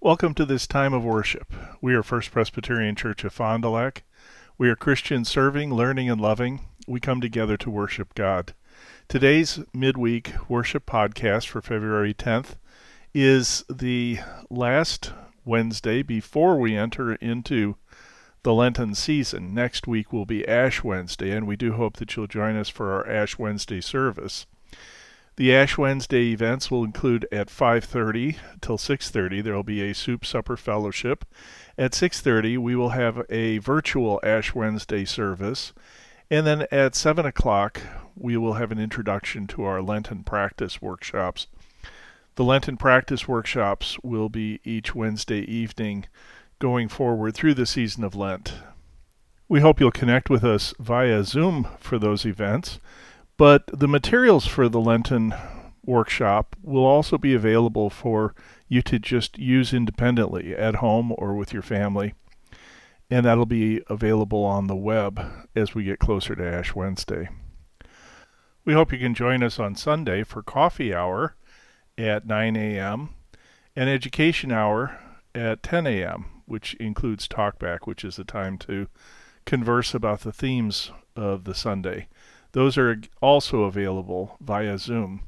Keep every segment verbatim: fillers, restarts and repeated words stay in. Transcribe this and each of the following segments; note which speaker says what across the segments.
Speaker 1: Welcome to this time of worship. We are First Presbyterian Church of Fond du Lac. We are Christians serving, learning, and loving. We come together to worship God. Today's midweek worship podcast for February tenth is the last Wednesday before we enter into the Lenten season. Next week will be Ash Wednesday, and we do hope that you'll join us for our Ash Wednesday service. The Ash Wednesday events will include at five thirty till six thirty. There will be a soup supper fellowship. At six thirty, we will have a virtual Ash Wednesday service. And then at seven o'clock, we will have an introduction to our Lenten practice workshops. The Lenten practice workshops will be each Wednesday evening going forward through the season of Lent. We hope you'll connect with us via Zoom for those events. But the materials for the Lenten workshop will also be available for you to just use independently at home or with your family. And that'll be available on the web as we get closer to Ash Wednesday. We hope you can join us on Sunday for coffee hour at nine a.m. and education hour at ten a.m., which includes talkback, which is the time to converse about the themes of the Sunday. Those are also available via Zoom.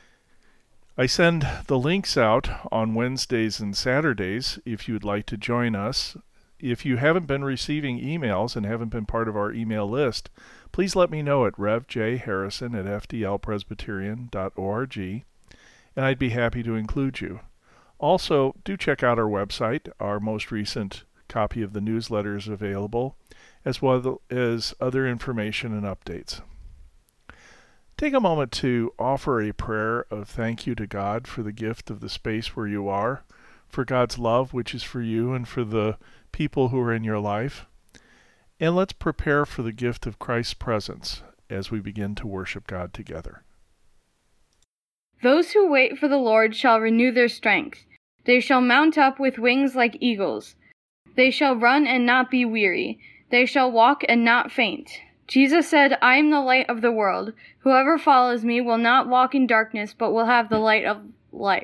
Speaker 1: I send the links out on Wednesdays and Saturdays if you'd like to join us. If you haven't been receiving emails and haven't been part of our email list, please let me know at revjharrison at f d l presbyterian dot org, and I'd be happy to include you. Also, do check out our website. Our most recent copy of the newsletter is available, as well as other information and updates. Take a moment to offer a prayer of thank you to God for the gift of the space where you are, for God's love, which is for you, and for the people who are in your life. And let's prepare for the gift of Christ's presence as we begin to worship God together.
Speaker 2: Those who wait for the Lord shall renew their strength. They shall mount up with wings like eagles. They shall run and not be weary. They shall walk and not faint. Jesus said, I am the light of the world. Whoever follows me will not walk in darkness, but will have the light of life.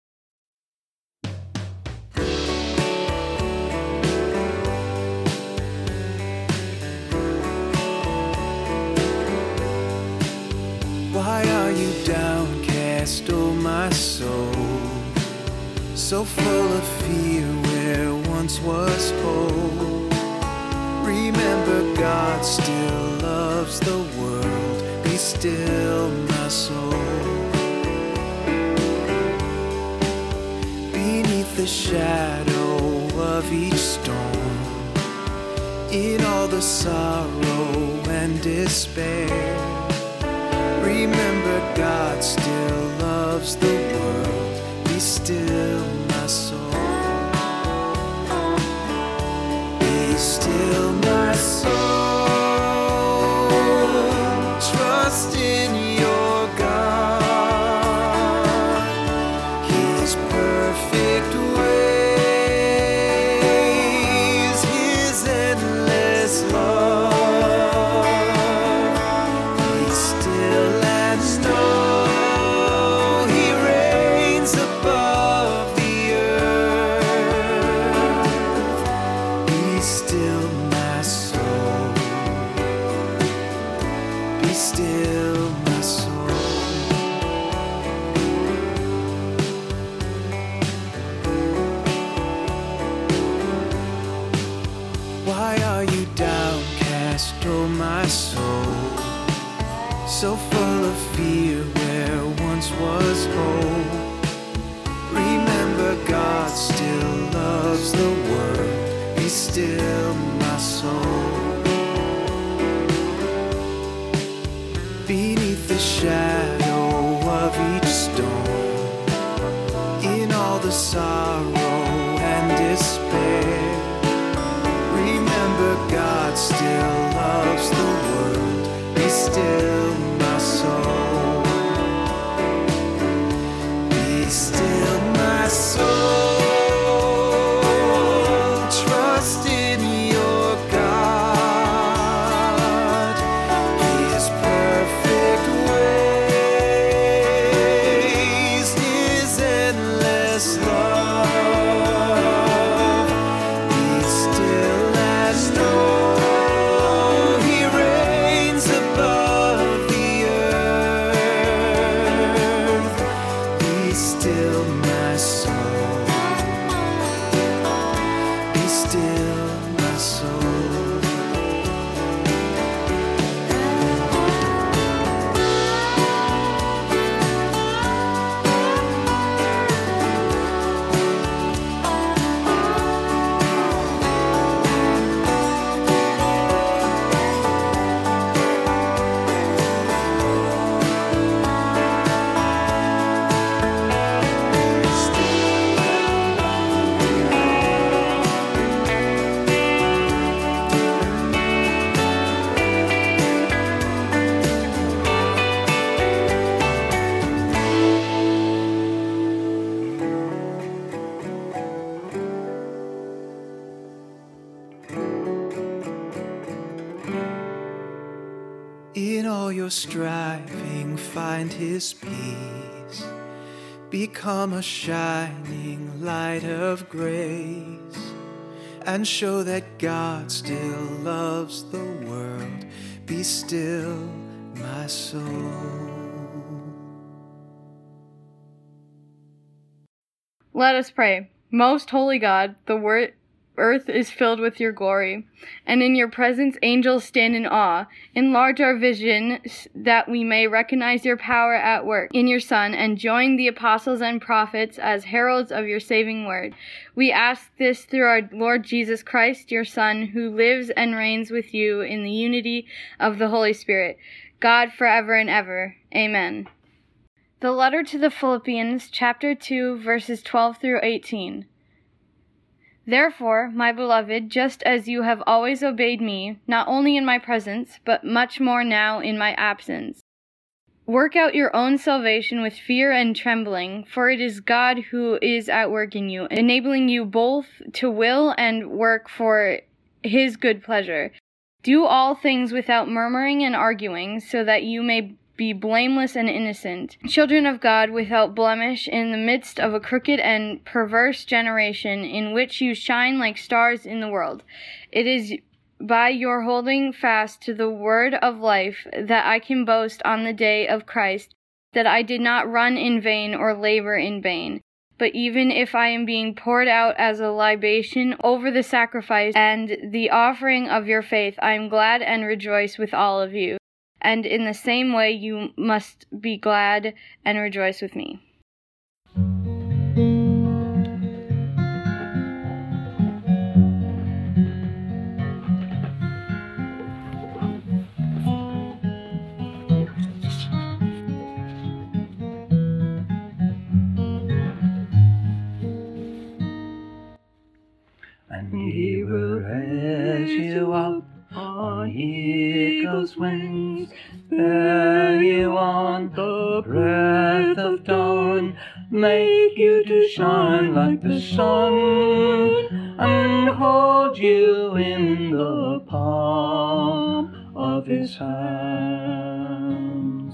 Speaker 3: Why are you downcast, oh my soul? So full of fear where once was hope. Remember, God still loves the world. Be still, my soul. Beneath the shadow of each storm, in all the sorrow and despair, remember, God still loves the world. Be still, my soul. Be still, my soul. Trust in your God. His perfect ways, His endless love. Be still and know He reigns above the earth. Be still, my soul. Be still, my soul. Why are you downcast, oh my soul? So full of fear where once was hope. Remember, God still loves the world. Be still, my soul. Beneath the shadow of each storm, in all the sorrow and despair, remember, God still loves the world. Be still, my soul. Be still, my soul. Trust in your God. His perfect ways, His endless love. all your striving find his peace. Become a shining light of grace, and show that God still loves the world. Be still, my soul.
Speaker 2: Let us pray. Most holy God, the wor- earth is filled with your glory, and in your presence angels stand in awe. Enlarge our vision that we may recognize your power at work in your Son and join the apostles and prophets as heralds of your saving word. We ask this through our Lord Jesus Christ, your Son, who lives and reigns with you in the unity of the Holy Spirit, God forever and ever. Amen. The letter to the Philippians, chapter two, verses twelve through eighteen. Therefore, my beloved, just as you have always obeyed me, not only in my presence, but much more now in my absence, work out your own salvation with fear and trembling, for it is God who is at work in you, enabling you both to will and work for his good pleasure. Do all things without murmuring and arguing, so that you may be blameless and innocent, children of God without blemish in the midst of a crooked and perverse generation in which you shine like stars in the world. It is by your holding fast to the word of life that I can boast on the day of Christ that I did not run in vain or labor in vain. But even if I am being poured out as a libation over the sacrifice and the offering of your faith, I am glad and rejoice with all of you. And in the same way you must be glad and rejoice with me.
Speaker 4: And he will raise you up on eagle's wings, bear you on the breath of dawn, make you to shine like the sun, and hold you in the palm of his hands.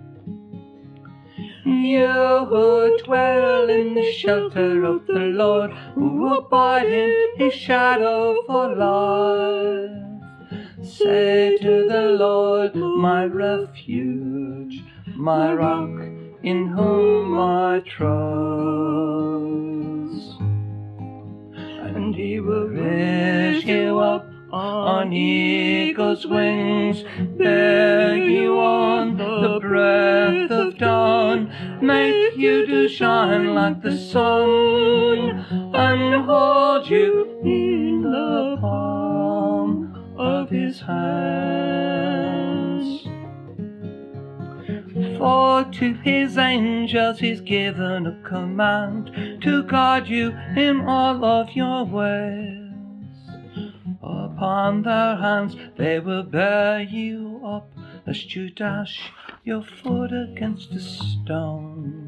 Speaker 4: You who dwell in the shelter of the Lord, who abide in his shadow for life, say to the Lord, my refuge, my rock, in whom I trust. And he will raise you up on eagle's wings, bear you on the breath of dawn, make you to shine like the sun, and hold you in the palm of his hands. For to his angels he's given a command to guard you in all of your ways. Upon their hands they will bear you up, lest you dash your foot against a stone.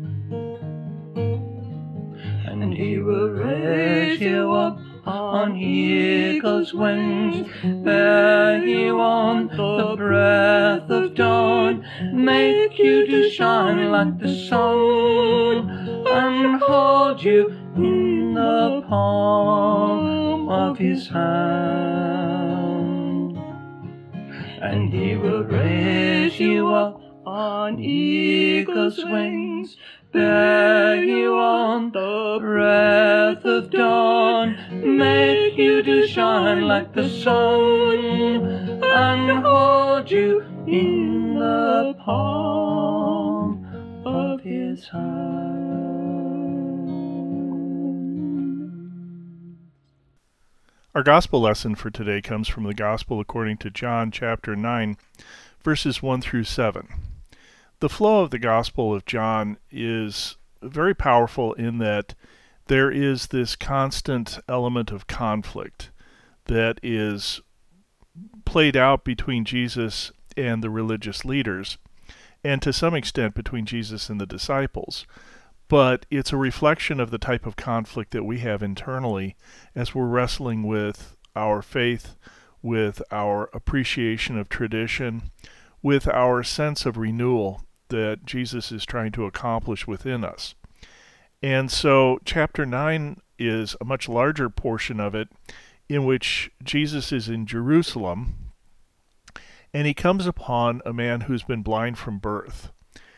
Speaker 4: And he will raise you up on eagle's wings, bear you on the breath of dawn, make you to shine like the sun, and hold you in the palm of his hand. And he will raise you up on eagle's wings, bear you on the breath of dawn, make you to shine like the sun, and hold you in the palm of his hand.
Speaker 1: Our gospel lesson for today comes from the Gospel according to John chapter nine, verses one through seven. The flow of the Gospel of John is very powerful in that there is this constant element of conflict that is played out between Jesus and the religious leaders, and to some extent between Jesus and the disciples. But it's a reflection of the type of conflict that we have internally as we're wrestling with our faith, with our appreciation of tradition, with our sense of renewal that Jesus is trying to accomplish within us. And so chapter nine is a much larger portion of it in which Jesus is in Jerusalem, and he comes upon a man who's been blind from birth.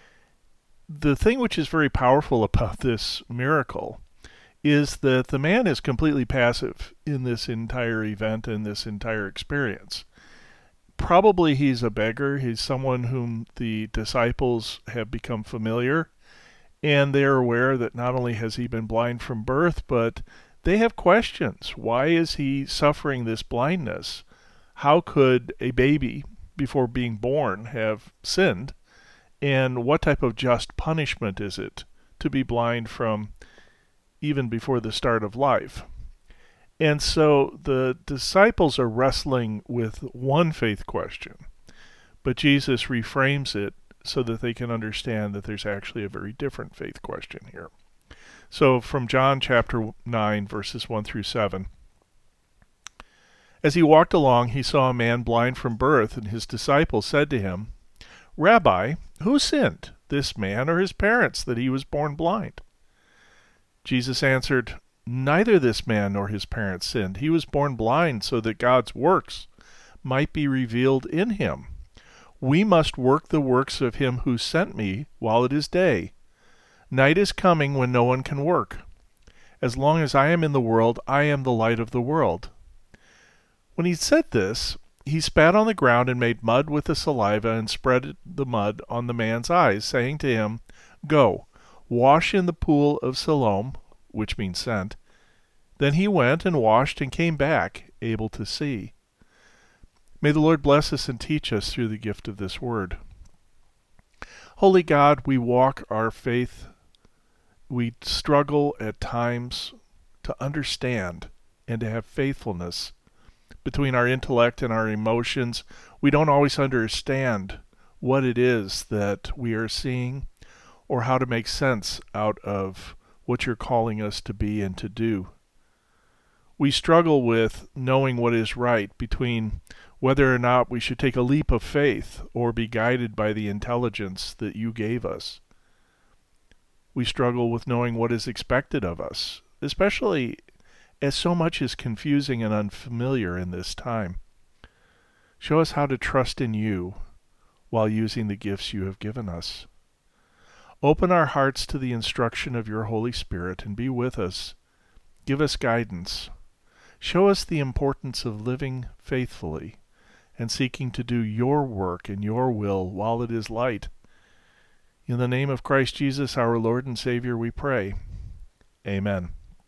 Speaker 1: The thing which is very powerful about this miracle is that the man is completely passive in this entire event and this entire experience. Probably he's a beggar. He's someone whom the disciples have become familiar, and they're aware that not only has he been blind from birth, but they have questions. Why is he suffering this blindness? How could a baby, before being born, have sinned? And what type of just punishment is it to be blind from even before the start of life? And so the disciples are wrestling with one faith question, but Jesus reframes it so that they can understand that there's actually a very different faith question here. So from John chapter nine, verses one through seven. As he walked along, he saw a man blind from birth, and his disciples said to him, "Rabbi, who sinned, this man or his parents, that he was born blind?" Jesus answered, "Neither this man nor his parents sinned. He was born blind so that God's works might be revealed in him. We must work the works of him who sent me while it is day. Night is coming when no one can work. As long as I am in the world, I am the light of the world." When he said this, he spat on the ground and made mud with the saliva and spread the mud on the man's eyes, saying to him, "Go, wash in the pool of Siloam," which means sent. Then he went and washed and came back, able to see. May the Lord bless us and teach us through the gift of this word. Holy God, we walk our faith. We struggle at times to understand and to have faithfulness between our intellect and our emotions. We don't always understand what it is that we are seeing or how to make sense out of what you're calling us to be and to do. We struggle with knowing what is right between whether or not we should take a leap of faith or be guided by the intelligence that you gave us. We struggle with knowing what is expected of us, especially as so much is confusing and unfamiliar in this time. Show us how to trust in you while using the gifts you have given us. Open our hearts to the instruction of your Holy Spirit and be with us. Give us guidance. Show us the importance of living faithfully and seeking to do your work and your will while it is light. In the name of Christ Jesus, our Lord and Savior, we pray. Amen.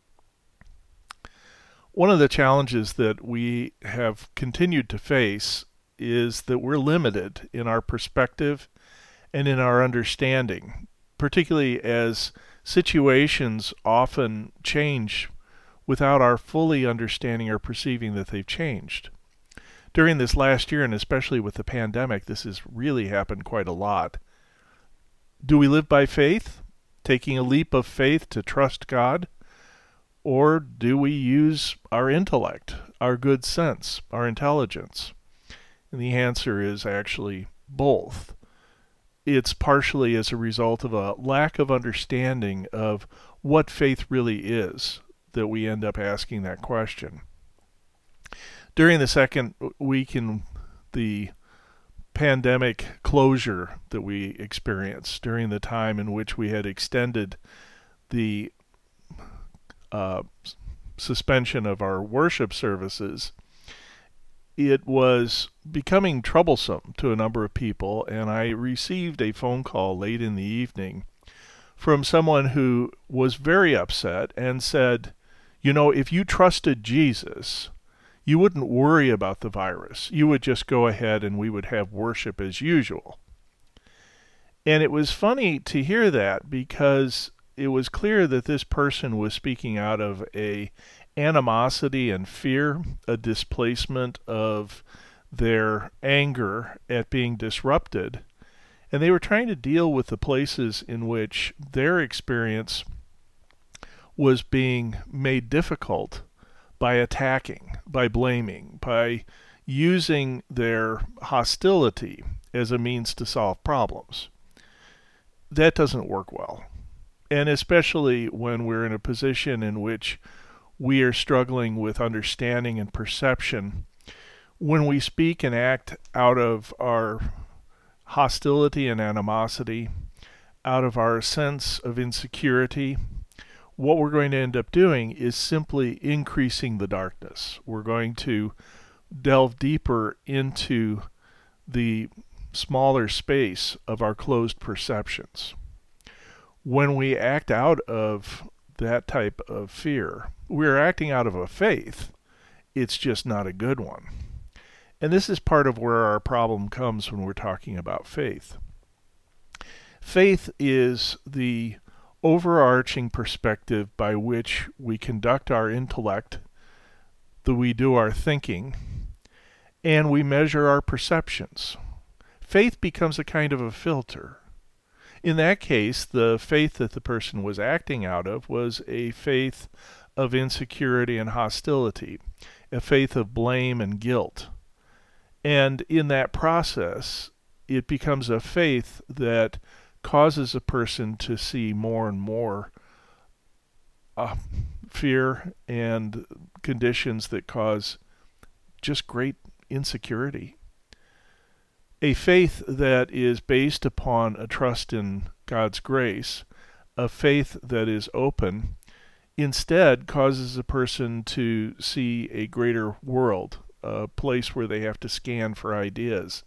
Speaker 1: One of the challenges that we have continued to face is that we're limited in our perspective and in our understanding, particularly as situations often change without our fully understanding or perceiving that they've changed. During this last year, and especially with the pandemic, this has really happened quite a lot. Do we live by faith, taking a leap of faith to trust God? Or do we use our intellect, our good sense, our intelligence? And the answer is actually both. It's partially as a result of a lack of understanding of what faith really is that we end up asking that question. During the second week in the pandemic closure that we experienced, during the time in which we had extended the uh, suspension of our worship services, it was becoming troublesome to a number of people, and I received a phone call late in the evening from someone who was very upset and said, you know, if you trusted Jesus, you wouldn't worry about the virus. You would just go ahead and we would have worship as usual. And it was funny to hear that because it was clear that this person was speaking out of a animosity and fear, a displacement of their anger at being disrupted. And they were trying to deal with the places in which their experience was being made difficult by attacking, by blaming, by using their hostility as a means to solve problems. That doesn't work well. And especially when we're in a position in which we are struggling with understanding and perception, when we speak and act out of our hostility and animosity, out of our sense of insecurity, what we're going to end up doing is simply increasing the darkness. We're going to delve deeper into the smaller space of our closed perceptions. When we act out of that type of fear, we're acting out of a faith. It's just not a good one. And this is part of where our problem comes when we're talking about faith. Faith is the overarching perspective by which we conduct our intellect, that we do our thinking, and we measure our perceptions. Faith becomes a kind of a filter. In that case, the faith that the person was acting out of was a faith of insecurity and hostility, a faith of blame and guilt. And in that process, it becomes a faith that causes a person to see more and more uh, fear and conditions that cause just great insecurity. A faith that is based upon a trust in God's grace, a faith that is open, instead causes a person to see a greater world, a place where they have to scan for ideas,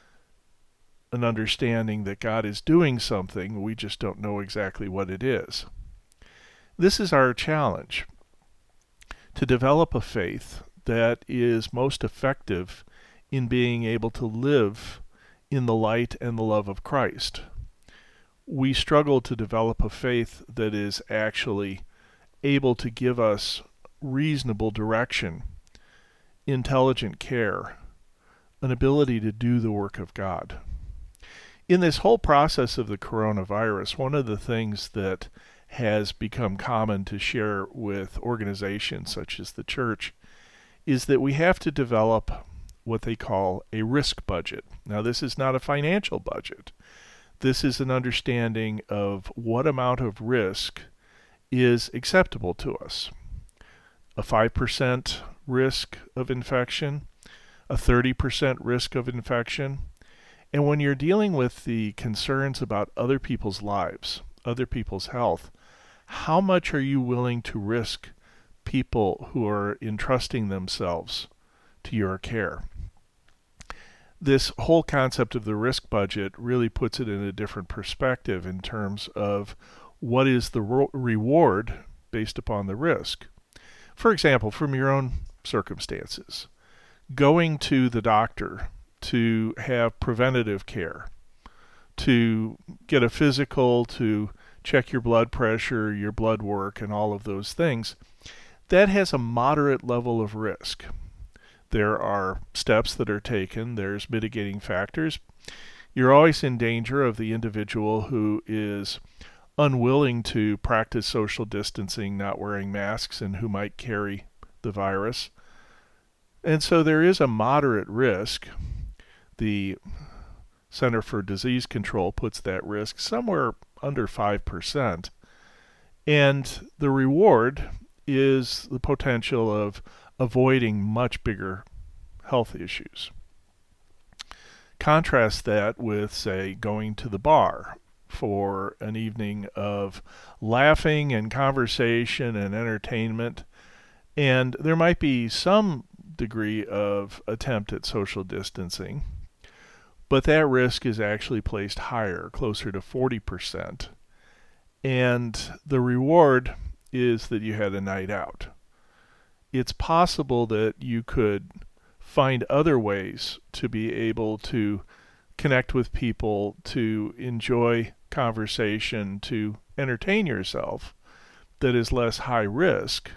Speaker 1: an understanding that God is doing something, we just don't know exactly what it is. This is our challenge, to develop a faith that is most effective in being able to live in the light and the love of Christ. We struggle to develop a faith that is actually able to give us reasonable direction, intelligent care, an ability to do the work of God. In this whole process of the coronavirus, one of the things that has become common to share with organizations such as the church is that we have to develop what they call a risk budget. Now, this is not a financial budget. This is an understanding of what amount of risk is acceptable to us. A five percent risk of infection, a thirty percent risk of infection. And when you're dealing with the concerns about other people's lives, other people's health, how much are you willing to risk people who are entrusting themselves to your care? This whole concept of the risk budget really puts it in a different perspective in terms of what is the ro- reward based upon the risk. For example, from your own circumstances, going to the doctor to have preventative care, to get a physical, to check your blood pressure, your blood work, and all of those things, that has a moderate level of risk. There are steps that are taken, there's mitigating factors. You're always in danger of the individual who is unwilling to practice social distancing, not wearing masks, and who might carry the virus. And so there is a moderate risk. The Center for Disease Control puts that risk somewhere under five percent. And the reward is the potential of avoiding much bigger health issues. Contrast that with, say, going to the bar for an evening of laughing and conversation and entertainment, and there might be some degree of attempt at social distancing, but that risk is actually placed higher, closer to forty percent, and the reward is that you had a night out. It's possible that you could find other ways to be able to connect with people, to enjoy conversation, to entertain yourself that is less high risk,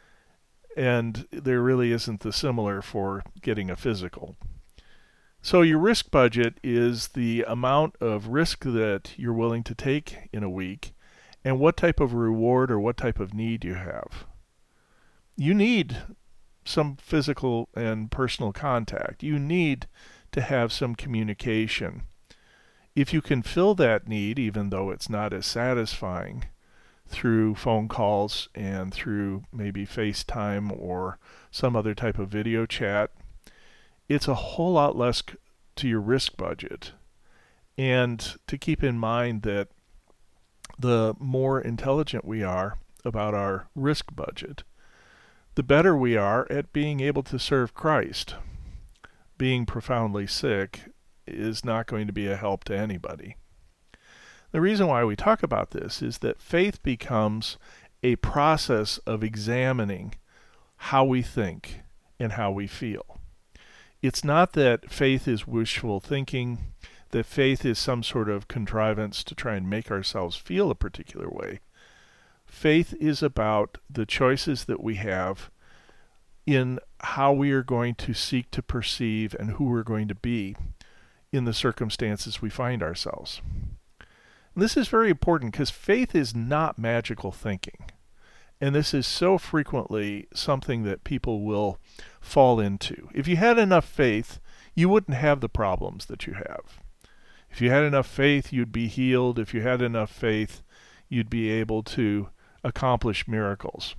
Speaker 1: and there really isn't the similar for getting a physical. So your risk budget is the amount of risk that you're willing to take in a week and what type of reward or what type of need you have. You need some physical and personal contact. You need to have some communication. If you can fill that need, even though it's not as satisfying, through phone calls and through maybe FaceTime or some other type of video chat, it's a whole lot less to your risk budget. And to keep in mind that the more intelligent we are about our risk budget, the better we are at being able to serve Christ. Being profoundly sick is not going to be a help to anybody. The reason why we talk about this is that faith becomes a process of examining how we think and how we feel. It's not that faith is wishful thinking, that faith is some sort of contrivance to try and make ourselves feel a particular way. Faith is about the choices that we have in how we are going to seek to perceive and who we're going to be in the circumstances we find ourselves. And this is very important because faith is not magical thinking. And this is so frequently something that people will fall into. If you had enough faith, you wouldn't have the problems that you have. If you had enough faith, you'd be healed. If you had enough faith, you'd be able to accomplish miracles.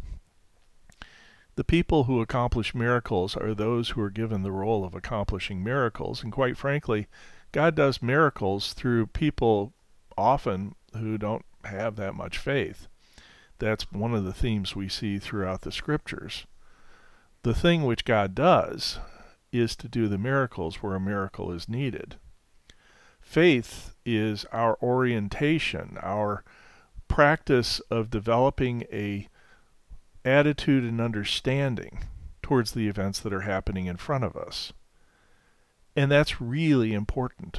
Speaker 1: The people who accomplish miracles are those who are given the role of accomplishing miracles. And quite frankly, God does miracles through people often who don't have that much faith. That's one of the themes we see throughout the scriptures. The thing which God does is to do the miracles where a miracle is needed. Faith is our orientation, our practice of developing a attitude and understanding towards the events that are happening in front of us. And that's really important.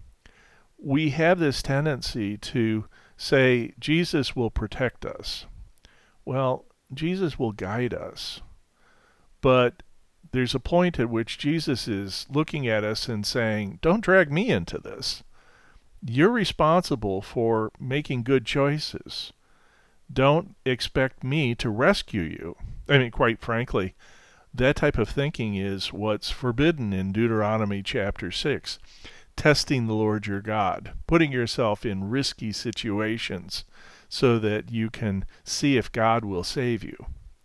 Speaker 1: We have this tendency to say, Jesus will protect us. Well, Jesus will guide us. But there's a point at which Jesus is looking at us and saying, don't drag me into this. You're responsible for making good choices. Don't expect me to rescue you. I mean, quite frankly, that type of thinking is what's forbidden in Deuteronomy chapter six. Testing the Lord your God, putting yourself in risky situations so that you can see if God will save you.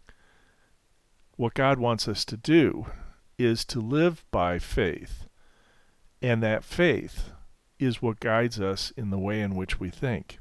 Speaker 1: What God wants us to do is to live by faith, and that faith is what guides us in the way in which we think.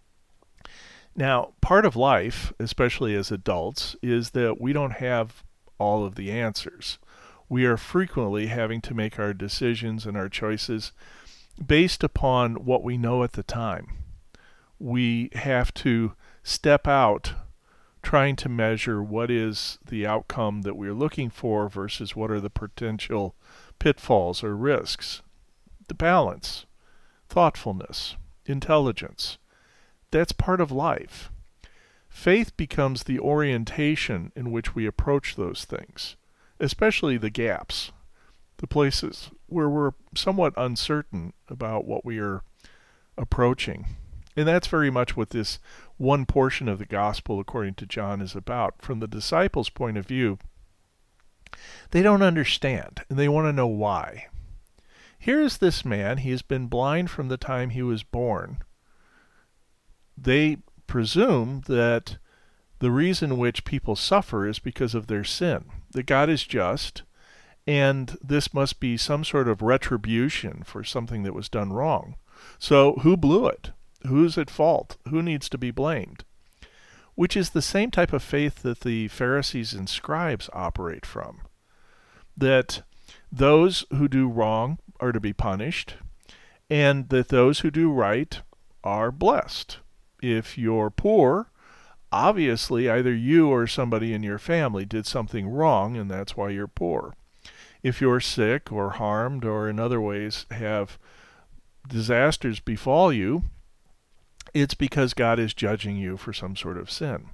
Speaker 1: Now, part of life, especially as adults, is that we don't have all of the answers. We are frequently having to make our decisions and our choices based upon what we know at the time. We have to step out trying to measure what is the outcome that we're looking for versus what are the potential pitfalls or risks. The balance, thoughtfulness, intelligence, that's part of life. Faith becomes the orientation in which we approach those things, especially the gaps, the places where we're somewhat uncertain about what we are approaching. And that's very much what this one portion of the gospel according to John is about. From the disciples' point of view, they don't understand, and they want to know why. Here is this man, he has been blind from the time he was born. They presume that the reason which people suffer is because of their sin, that God is just, and this must be some sort of retribution for something that was done wrong. So who blew it? Who's at fault? Who needs to be blamed? Which is the same type of faith that the Pharisees and scribes operate from. That those who do wrong are to be punished, and that those who do right are blessed. If you're poor, obviously either you or somebody in your family did something wrong, and that's why you're poor. If you're sick or harmed or in other ways have disasters befall you, it's because God is judging you for some sort of sin.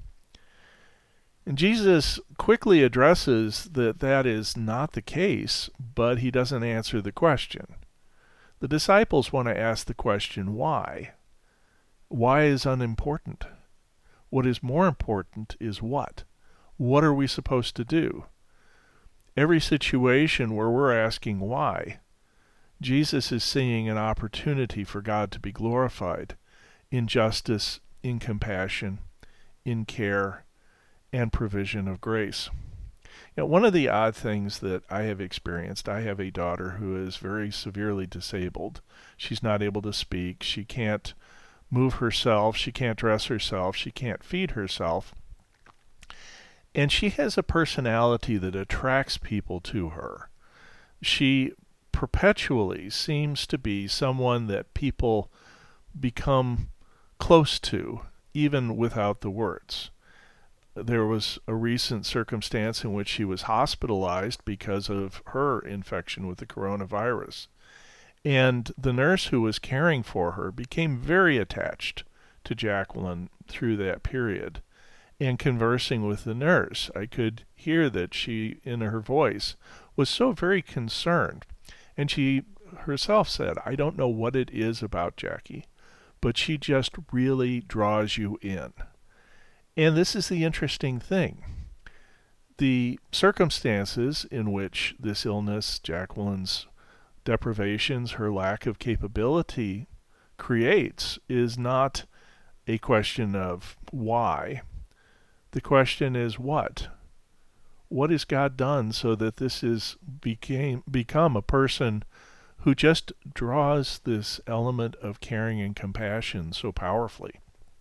Speaker 1: And Jesus quickly addresses that that is not the case, but he doesn't answer the question. The disciples want to ask the question, why? Why is unimportant? What is more important is what? What are we supposed to do? Every situation where we're asking why Jesus is seeing an opportunity for God to be glorified in justice, in compassion, in care, and provision of grace. You know, one of the odd things that I have experienced, I have a daughter who is very severely disabled. She's not able to speak. She can't move herself. She can't dress herself. She can't feed herself. And she has a personality that attracts people to her. She perpetually seems to be someone that people become close to, even without the words. There was a recent circumstance in which she was hospitalized because of her infection with the coronavirus. And the nurse who was caring for her became very attached to Jacqueline through that period. And conversing with the nurse, I could hear that she, in her voice, was so very concerned. And she herself said, I don't know what it is about Jackie, but she just really draws you in. And this is the interesting thing. The circumstances in which this illness, Jacqueline's deprivations, her lack of capability creates is not a question of why. The question is what? What has God done so that this is became become a person who just draws this element of caring and compassion so powerfully?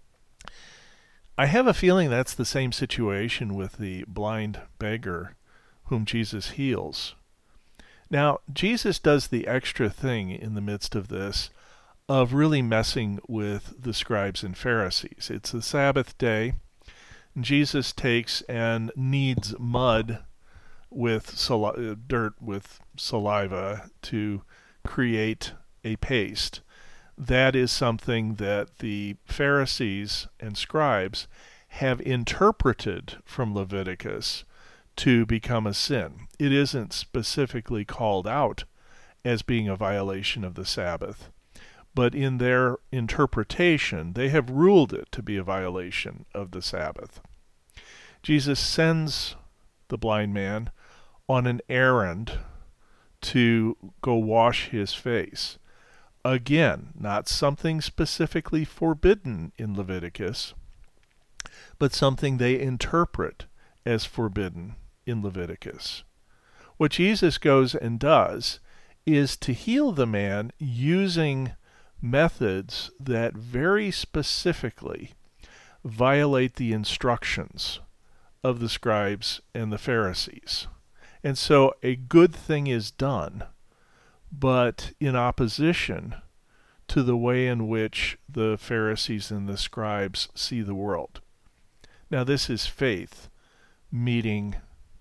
Speaker 1: I have a feeling that's the same situation with the blind beggar whom Jesus heals. Now, Jesus does the extra thing in the midst of this of really messing with the scribes and Pharisees. It's the Sabbath day. Jesus takes and kneads mud with sali- dirt with saliva to create a paste. That is something that the Pharisees and scribes have interpreted from Leviticus to become a sin. It isn't specifically called out as being a violation of the Sabbath, but in their interpretation, they have ruled it to be a violation of the Sabbath. Jesus sends the blind man on an errand to go wash his face. Again, not something specifically forbidden in Leviticus, but something they interpret as forbidden in Leviticus. What Jesus goes and does is to heal the man using methods that very specifically violate the instructions of the scribes and the Pharisees. And so a good thing is done, but in opposition to the way in which the Pharisees and the scribes see the world. Now, this is faith meeting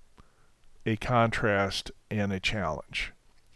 Speaker 1: a contrast and a challenge.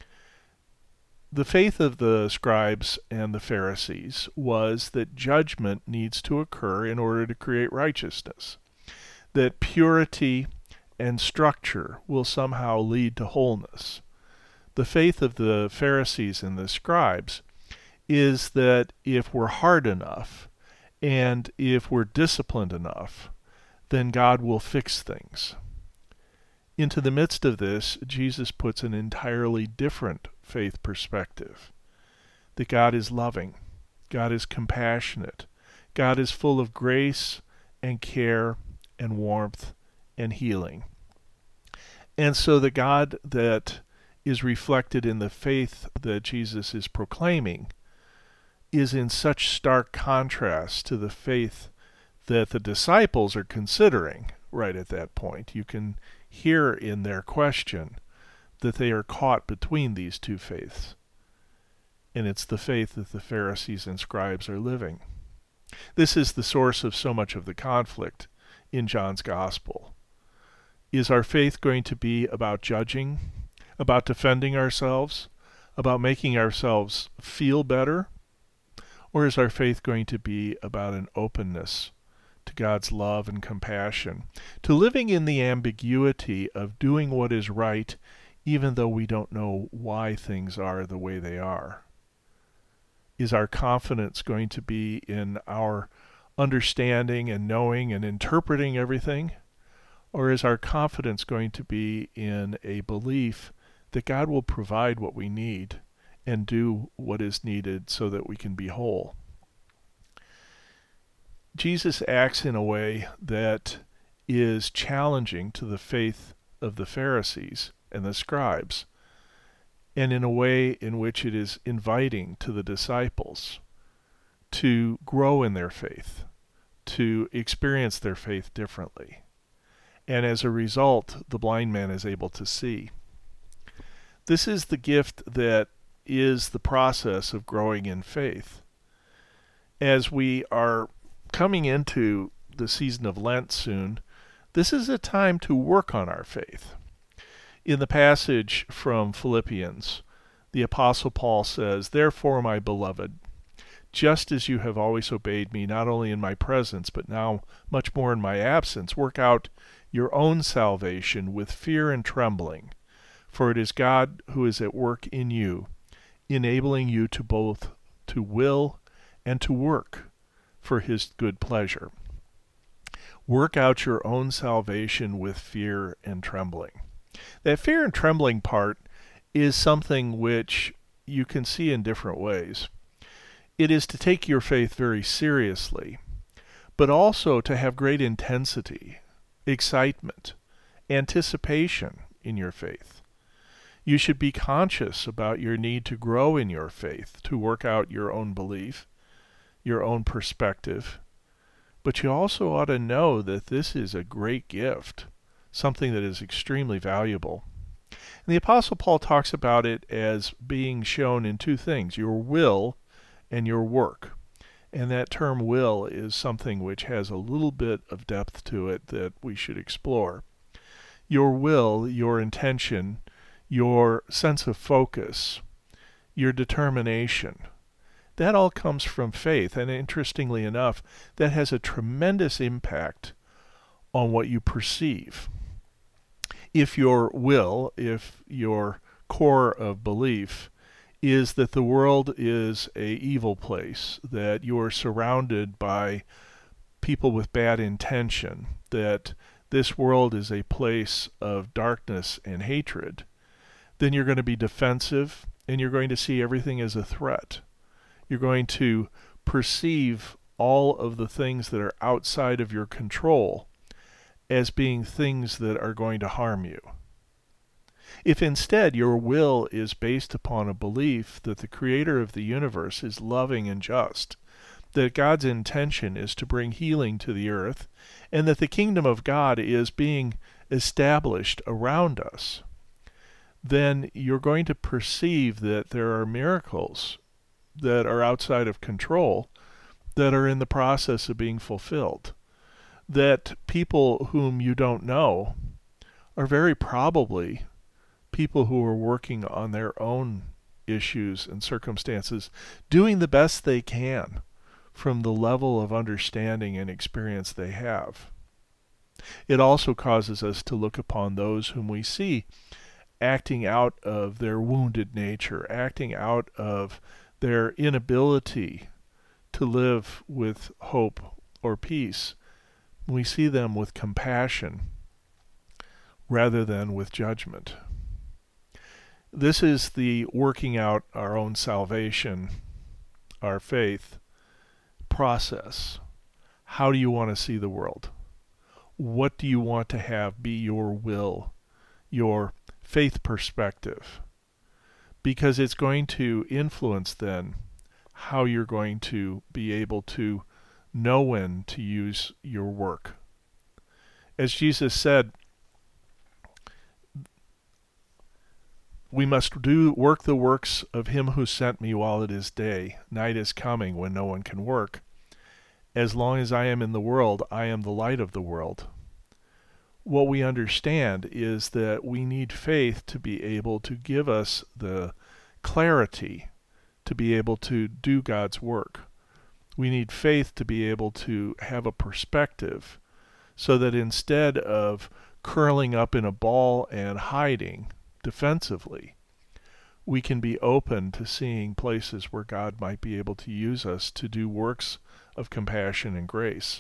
Speaker 1: The faith of the scribes and the Pharisees was that judgment needs to occur in order to create righteousness, that purity and structure will somehow lead to wholeness. The faith of the Pharisees and the scribes is that if we're hard enough and if we're disciplined enough, then God will fix things. Into the midst of this, Jesus puts an entirely different faith perspective. That God is loving, God is compassionate, God is full of grace and care and warmth and healing. And so the God that is reflected in the faith that Jesus is proclaiming is in such stark contrast to the faith that the disciples are considering right at that point. You can hear in their question that they are caught between these two faiths. And it's the faith that the Pharisees and scribes are living. This is the source of so much of the conflict in John's Gospel. Is our faith going to be about judging, about defending ourselves, about making ourselves feel better? Or is our faith going to be about an openness to God's love and compassion, to living in the ambiguity of doing what is right even though we don't know why things are the way they are? Is our confidence going to be in our understanding and knowing and interpreting everything? Or is our confidence going to be in a belief that God will provide what we need and do what is needed so that we can be whole. Jesus acts in a way that is challenging to the faith of the Pharisees and the scribes, and in a way in which it is inviting to the disciples to grow in their faith, to experience their faith differently. And as a result, the blind man is able to see. This is the gift that is the process of growing in faith. As we are coming into the season of Lent soon, this is a time to work on our faith. In the passage from Philippians, the Apostle Paul says, "Therefore, my beloved, just as you have always obeyed me, not only in my presence, but now much more in my absence, work out your own salvation with fear and trembling, for it is God who is at work in you, enabling you to both to will and to work for his good pleasure." Work out your own salvation with fear and trembling. That fear and trembling part is something which you can see in different ways. It is to take your faith very seriously, but also to have great intensity, excitement, anticipation in your faith. You should be conscious about your need to grow in your faith, to work out your own belief, your own perspective. But you also ought to know that this is a great gift, something that is extremely valuable. And the Apostle Paul talks about it as being shown in two things, your will and your work. And that term will is something which has a little bit of depth to it that we should explore. Your will, your intention, your sense of focus, your determination, that all comes from faith, and interestingly enough, that has a tremendous impact on what you perceive. If your will, if your core of belief is that the world is a evil place, that you are surrounded by people with bad intention, that this world is a place of darkness and hatred, then you're going to be defensive and you're going to see everything as a threat. You're going to perceive all of the things that are outside of your control as being things that are going to harm you. If instead your will is based upon a belief that the Creator of the universe is loving and just, that God's intention is to bring healing to the earth, and that the kingdom of God is being established around us, then you're going to perceive that there are miracles that are outside of control that are in the process of being fulfilled. That people whom you don't know are very probably people who are working on their own issues and circumstances, doing the best they can from the level of understanding and experience they have. It also causes us to look upon those whom we see acting out of their wounded nature, acting out of their inability to live with hope or peace. We see them with compassion rather than with judgment. This is the working out our own salvation, our faith process. How do you want to see the world? What do you want to have be your will, your faith perspective? Because it's going to influence then how you're going to be able to know when to use your work. As Jesus said, we must do work the works of him who sent me while it is day. Night is coming when no one can work. As long as I am in the world, I am the light of the world. What we understand is that we need faith to be able to give us the clarity to be able to do God's work. We need faith to be able to have a perspective so that instead of curling up in a ball and hiding defensively, we can be open to seeing places where God might be able to use us to do works of compassion and grace.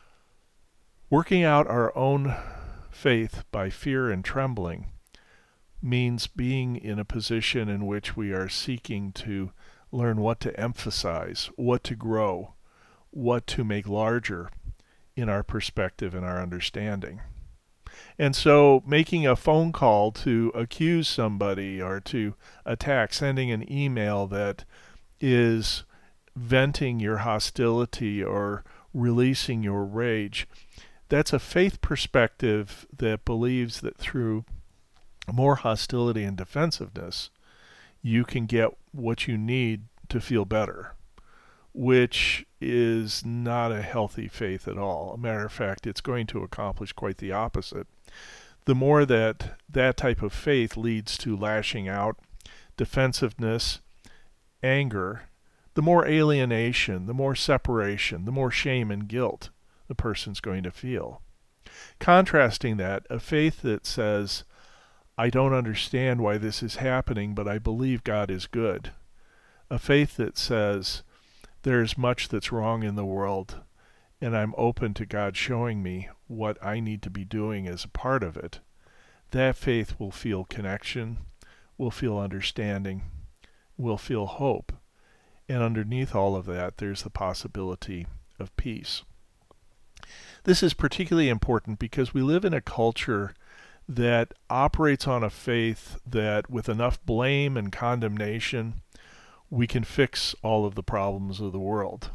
Speaker 1: Working out our own faith by fear and trembling means being in a position in which we are seeking to learn what to emphasize, what to grow, what to make larger in our perspective and our understanding. And so making a phone call to accuse somebody or to attack, sending an email that is venting your hostility or releasing your rage, that's a faith perspective that believes that through more hostility and defensiveness, you can get what you need to feel better, which is not a healthy faith at all. A matter of fact, it's going to accomplish quite the opposite. The more that that type of faith leads to lashing out, defensiveness, anger, the more alienation, the more separation, the more shame and guilt the person's going to feel. Contrasting that, a faith that says, I don't understand why this is happening, but I believe God is good. A faith that says, there's much that's wrong in the world, and I'm open to God showing me what I need to be doing as a part of it. That faith will feel connection, will feel understanding, will feel hope. And underneath all of that, there's the possibility of peace. This is particularly important because we live in a culture that operates on a faith that with enough blame and condemnation, we can fix all of the problems of the world.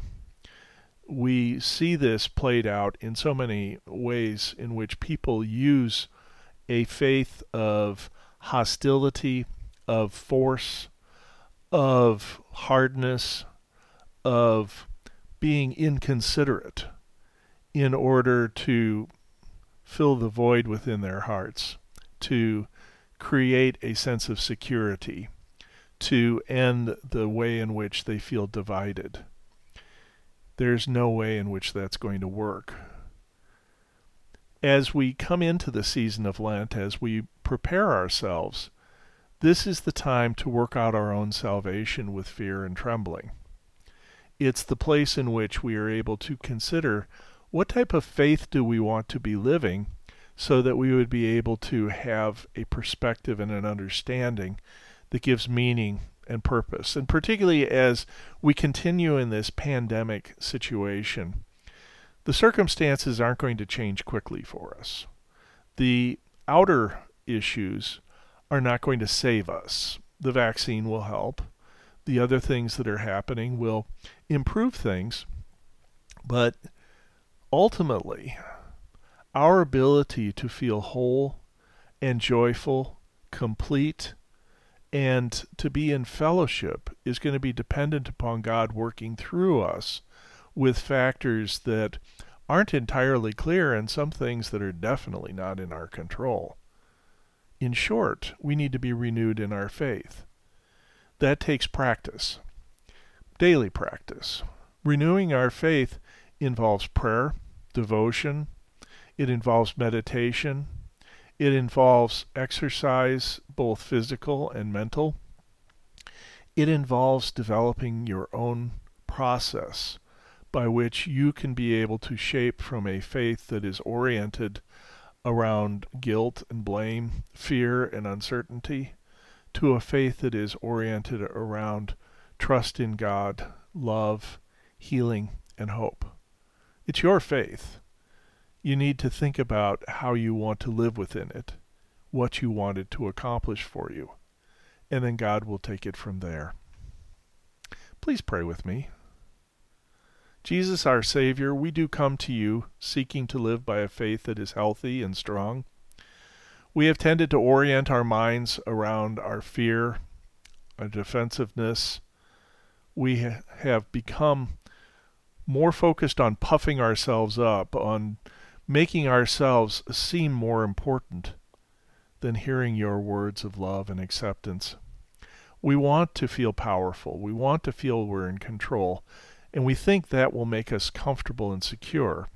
Speaker 1: We see this played out in so many ways in which people use a faith of hostility, of force, of hardness, of being inconsiderate in order to fill the void within their hearts, to create a sense of security, to end the way in which they feel divided. There's no way in which that's going to work. As we come into the season of Lent, as we prepare ourselves, this is the time to work out our own salvation with fear and trembling. It's the place in which we are able to consider what type of faith do we want to be living so that we would be able to have a perspective and an understanding that gives meaning and purpose. And particularly as we continue in this pandemic situation, the circumstances aren't going to change quickly for us. The outer issues are not going to save us. The vaccine will help. The other things that are happening will improve things. But ultimately, our ability to feel whole and joyful, complete, and to be in fellowship is going to be dependent upon God working through us with factors that aren't entirely clear and some things that are definitely not in our control. In short, we need to be renewed in our faith. That takes practice, daily practice. Renewing our faith involves prayer, devotion, it involves meditation, it involves exercise, both physical and mental. It involves developing your own process by which you can be able to shape from a faith that is oriented around guilt and blame, fear and uncertainty, to a faith that is oriented around trust in God, love, healing, and hope. It's your faith. You need to think about how you want to live within it, what you want it to accomplish for you, and then God will take it from there. Please pray with me. Jesus, our Savior, we do come to you seeking to live by a faith that is healthy and strong. We have tended to orient our minds around our fear, our defensiveness. We ha- have become more focused on puffing ourselves up, on making ourselves seem more important than hearing your words of love and acceptance. We want to feel powerful. We want to feel we're in control. And we think that will make us comfortable and secure.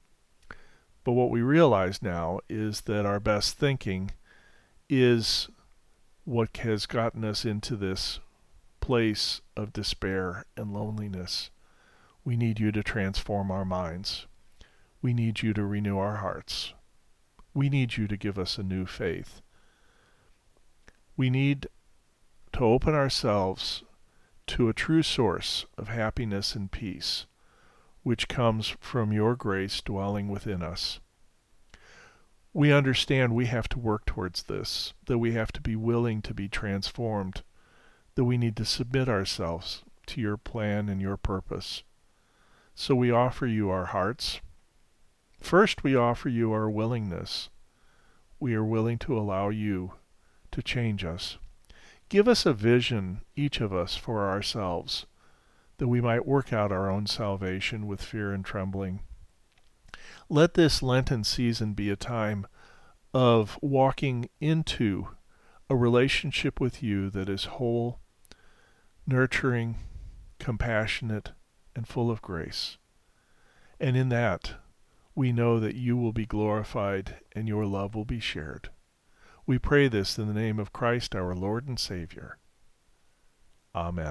Speaker 1: But what we realize now is that our best thinking is what has gotten us into this place of despair and loneliness. We need you to transform our minds. We need you to renew our hearts. We need you to give us a new faith. We need to open ourselves to a true source of happiness and peace, which comes from your grace dwelling within us. We understand we have to work towards this, that we have to be willing to be transformed, that we need to submit ourselves to your plan and your purpose. So we offer you our hearts. First, we offer you our willingness. We are willing to allow you to change us. Give us a vision, each of us, for ourselves, that we might work out our own salvation with fear and trembling. Let this Lenten season be a time of walking into a relationship with you that is whole, nurturing, compassionate, and full of grace. And in that, we know that you will be glorified and your love will be shared. We pray this in the name of Christ, our Lord and Savior. Amen.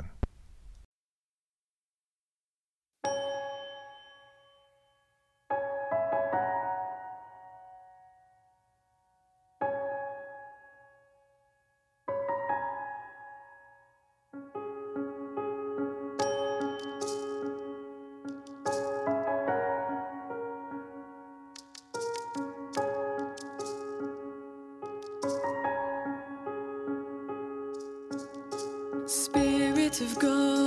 Speaker 5: Spirit of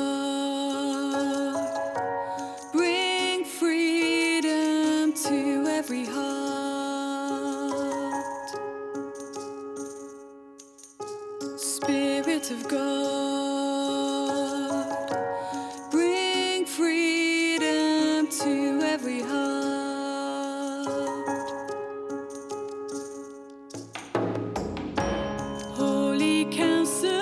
Speaker 5: God, bring freedom to every heart. Spirit of God, bring freedom to every heart. Holy Counselor,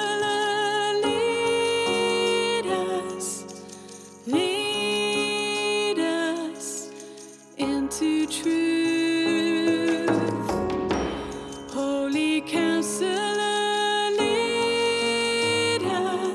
Speaker 5: lead us into truth. Holy Counselor, lead us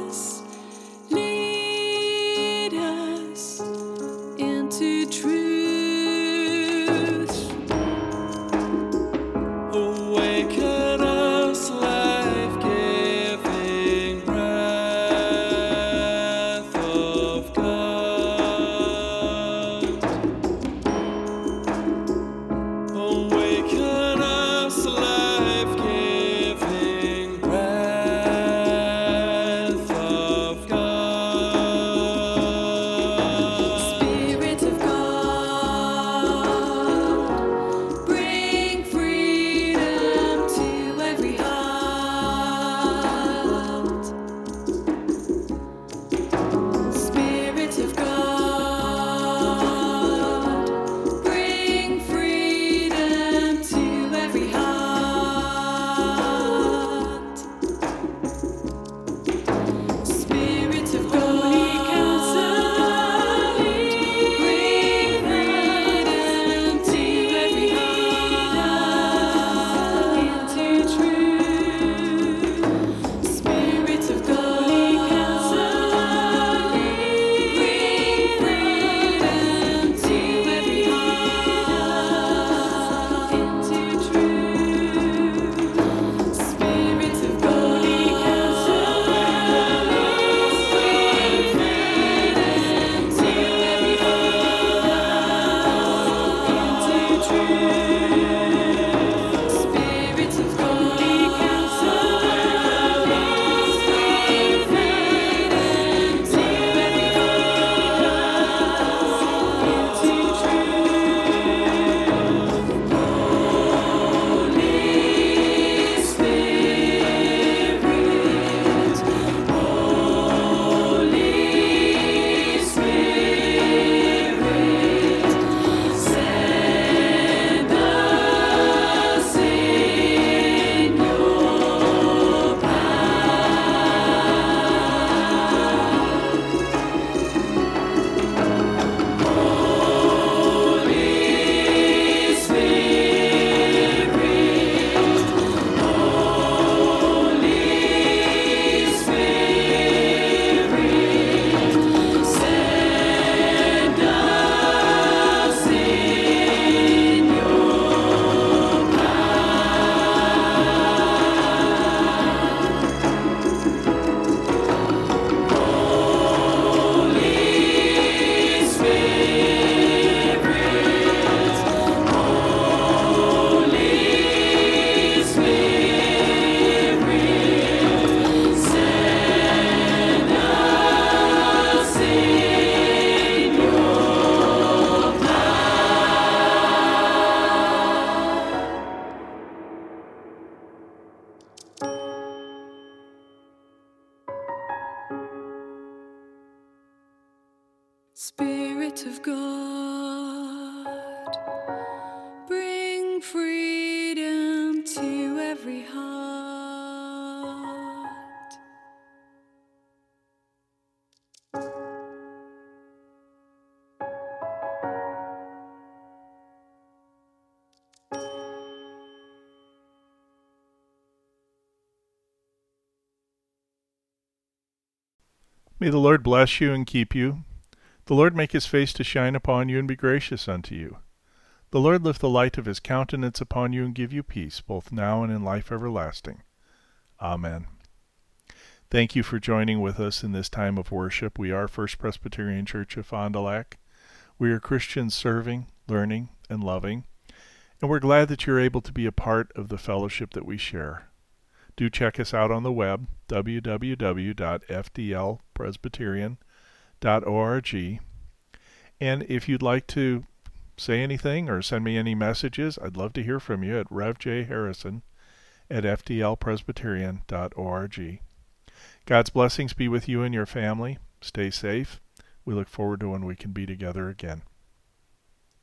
Speaker 5: Spirit of God, bring freedom to every heart.
Speaker 1: May the Lord bless you and keep you. The Lord make his face to shine upon you and be gracious unto you. The Lord lift the light of his countenance upon you and give you peace, both now and in life everlasting. Amen. Thank you for joining with us in this time of worship. We are First Presbyterian Church of Fond du Lac. We are Christians serving, learning, and loving, and we're glad that you're able to be a part of the fellowship that we share. Do check us out on the web, w w w dot f d l presbyterian dot org. And if you'd like to say anything or send me any messages, I'd love to hear from you at rev j harrison at f d l presbyterian dot org. God's blessings be with you and your family. Stay safe. We look forward to when we can be together again.